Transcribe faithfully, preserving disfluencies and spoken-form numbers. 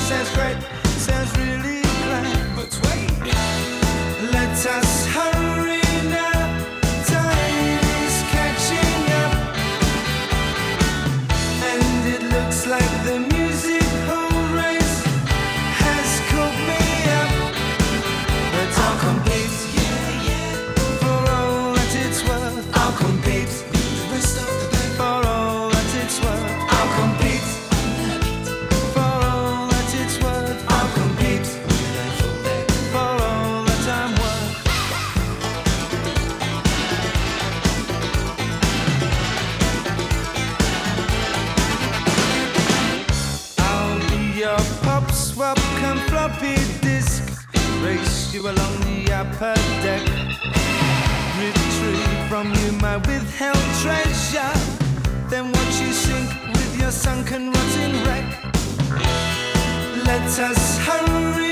sounds great, sounds really grand. But wait, let us hurry now. Time is catching up, and it looks like the musical race has caught me up. But I'll compete, yeah, yeah, for all that it's worth. I'll compete the rest of the day for all that it's worth. I'll compete for all that it's worth. I'll compete for all that I'm worth. I'll be your pop swap, come floppy disk, race you along the upper deck, retrieve from you my withheld treasure, then watch you sink with your sunken rotting wreck. Let us hurry